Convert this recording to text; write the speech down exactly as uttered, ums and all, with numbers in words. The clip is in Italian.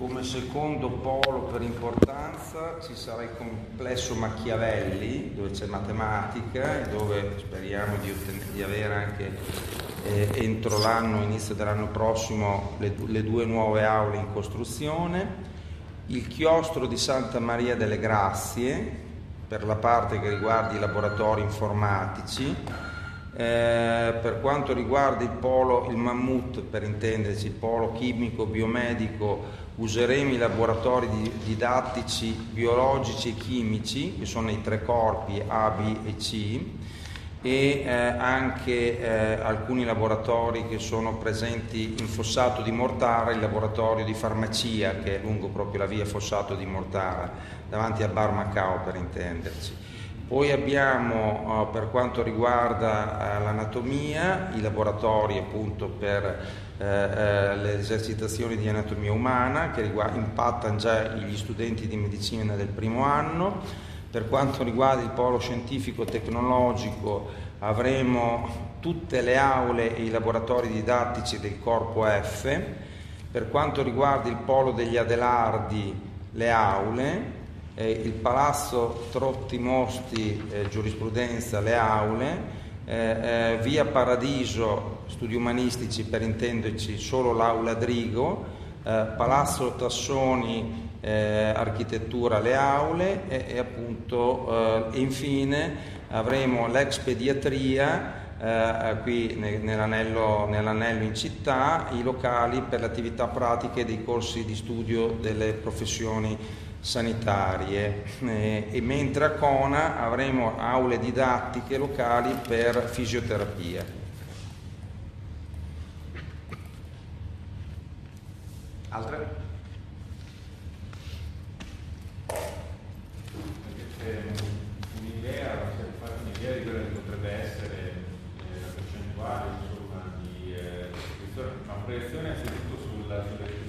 Come secondo polo per importanza ci sarà il complesso Machiavelli, dove c'è matematica e dove speriamo di, otten- di avere anche eh, entro l'anno, inizio dell'anno prossimo, le, le due nuove aule in costruzione. Il chiostro di Santa Maria delle Grazie, per la parte che riguarda i laboratori informatici. Eh, per quanto riguarda il polo, il Mammut, per intenderci, il polo chimico, biomedico, useremo i laboratori di, didattici, biologici e chimici, che sono i tre corpi A, B e C, e eh, anche eh, alcuni laboratori che sono presenti in Fossato di Mortara, il laboratorio di farmacia che è lungo proprio la via Fossato di Mortara, davanti a Bar Macao per intenderci. Poi abbiamo, uh, per quanto riguarda uh, l'anatomia, i laboratori appunto per uh, uh, le esercitazioni di anatomia umana che riguarda, impattano già gli studenti di medicina del primo anno. Per quanto riguarda il polo scientifico-tecnologico avremo tutte le aule e i laboratori didattici del corpo F. Per quanto riguarda il polo degli Adelardi, le aule. Eh, il Palazzo Trotti Mosti, eh, giurisprudenza, le aule, eh, eh, via Paradiso, studi umanistici per intenderci solo l'aula Drigo, eh, Palazzo Tassoni, eh, architettura, le aule e, e appunto eh, infine avremo l'ex pediatria eh, qui ne, nell'anello, nell'anello in città, i locali per le attività pratiche dei corsi di studio delle professioni sanitarie eh, e mentre a Cona avremo aule didattiche locali per fisioterapia. Altre? Un'idea, se fate un'idea di quella che potrebbe essere eh, la percentuale insomma di eh, una proiezione innanzitutto sulla, sulle